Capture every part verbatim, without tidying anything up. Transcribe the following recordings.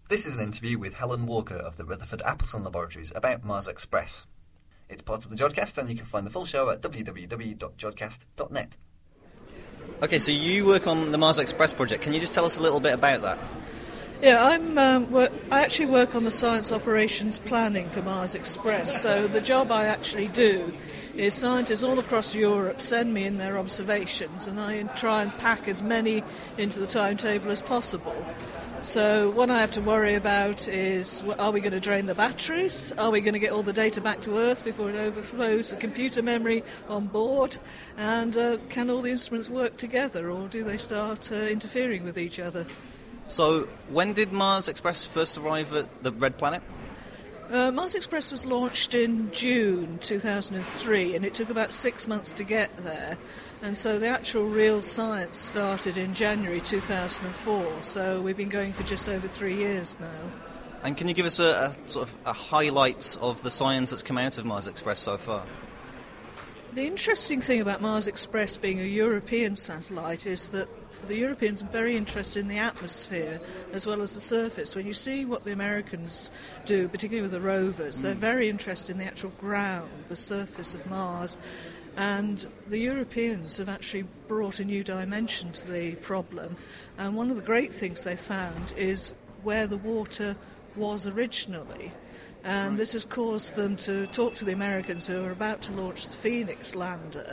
This is an interview with Helen Walker of the Rutherford Appleton Laboratories about Mars Express. It's part of the Jodcast, and you can find the full show at w w w dot jodcast dot net. Okay, so you work on the Mars Express project. Can you just tell us a little bit about that? Yeah, I'm. Um, work, I actually work on the science operations planning for Mars Express. So the job I actually do is scientists all across Europe send me in their observations, and I try and pack as many into the timetable as possible. So what I have to worry about is, are we going to drain the batteries? Are we going to get all the data back to Earth before it overflows the computer memory on board? And uh, can all the instruments work together, or do they start uh, interfering with each other? So when did Mars Express first arrive at the Red Planet? Uh, Mars Express was launched in June two thousand three, and it took about six months to get there. And so the actual real science started in January two thousand four, so we've been going for just over three years now. And can you give us a, a sort of a highlight of the science that's come out of Mars Express so far? The interesting thing about Mars Express being a European satellite is that the Europeans are very interested in the atmosphere as well as the surface. When you see what the Americans do, particularly with the rovers, mm. they're very interested in the actual ground, the surface of Mars. And the Europeans have actually brought a new dimension to the problem. And one of the great things they found is where the water was originally. And this has caused them to talk to the Americans, who are about to launch the Phoenix lander.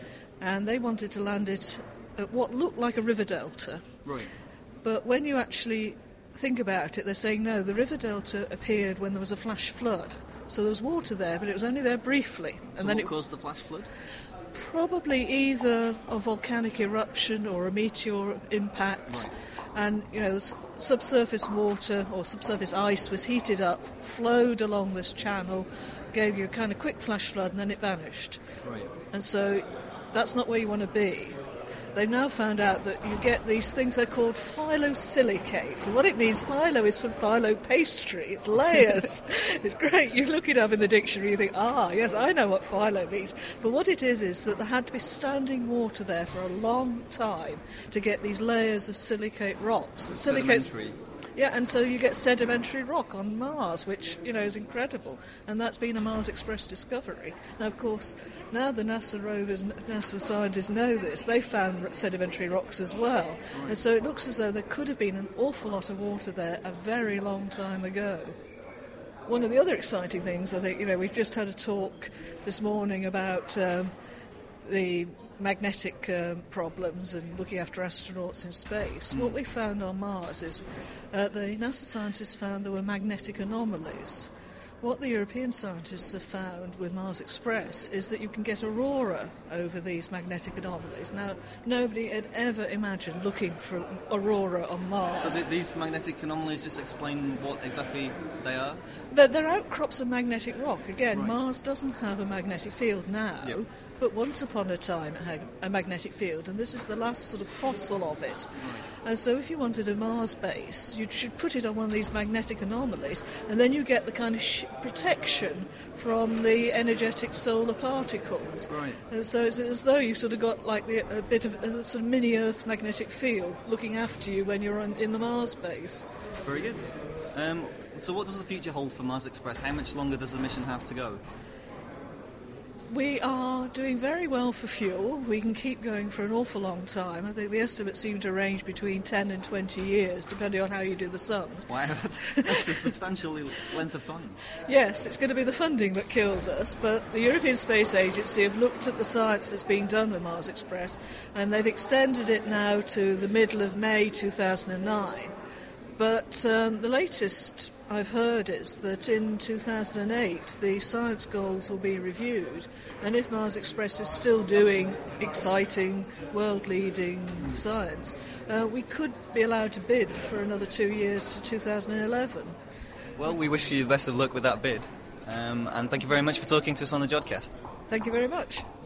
And they wanted to land it at what looked like a river delta. Right. But when you actually think about it, they're saying, no, the river delta appeared when there was a flash flood. So there was water there, but it was only there briefly. So and then what it caused the flash flood? Probably either a volcanic eruption or a meteor impact. Right. And, you know, the subsurface water or subsurface ice was heated up, flowed along this channel, gave you a kind of quick flash flood, and then it vanished. Right. And so that's not where you want to be. They've now found out that you get these things they're called phyllosilicates. And what it means, phyllo is from phyllo pastry. It's layers. It's great. You look it up in the dictionary, you think, ah, yes, I know what phyllo means. But what it is is that there had to be standing water there for a long time to get these layers of silicate rocks. And silicates, sedimentary. Yeah, and so you get sedimentary rock on Mars, which, you know, is incredible. And that's been a Mars Express discovery. Now, of course, now the NASA rovers, NASA scientists know this. They found sedimentary rocks as well. Right. And so it looks as though there could have been an awful lot of water there a very long time ago. One of the other exciting things, I think, you know, we've just had a talk this morning about um, the magnetic um, problems and looking after astronauts in space. Mm. What we found on Mars is uh, the NASA scientists found there were magnetic anomalies. What the European scientists have found with Mars Express is that you can get aurora over these magnetic anomalies. Now, nobody had ever imagined looking for aurora on Mars. So th- these magnetic anomalies just explain what exactly they are? They're, they're outcrops of magnetic rock. Again, right. Mars doesn't have a magnetic field now. Yep. But once upon a time it had a magnetic field, and this is the last sort of fossil of it. And so if you wanted a Mars base, you should put it on one of these magnetic anomalies, and then you get the kind of sh- protection from the energetic solar particles. Right. And so it's as though you sort of got like the, a bit of a sort of mini-Earth magnetic field looking after you when you're on, in the Mars base. Very good. Um, so what does the future hold for Mars Express? How much longer does the mission have to go? We are doing very well for fuel. We can keep going for an awful long time. I think the estimates seem to range between ten and twenty years, depending on how you do the sums. Wow, that's, that's a substantial length of time. Yes, it's going to be the funding that kills us, but the European Space Agency have looked at the science that's being done with Mars Express, and they've extended it now to the middle of May two thousand nine. But um, the latest I've heard is that in two thousand eight the science goals will be reviewed, and if Mars Express is still doing exciting, world-leading science, uh, we could be allowed to bid for another two years to two thousand eleven. Well, we wish you the best of luck with that bid, um, and thank you very much for talking to us on the Jodcast. Thank you very much.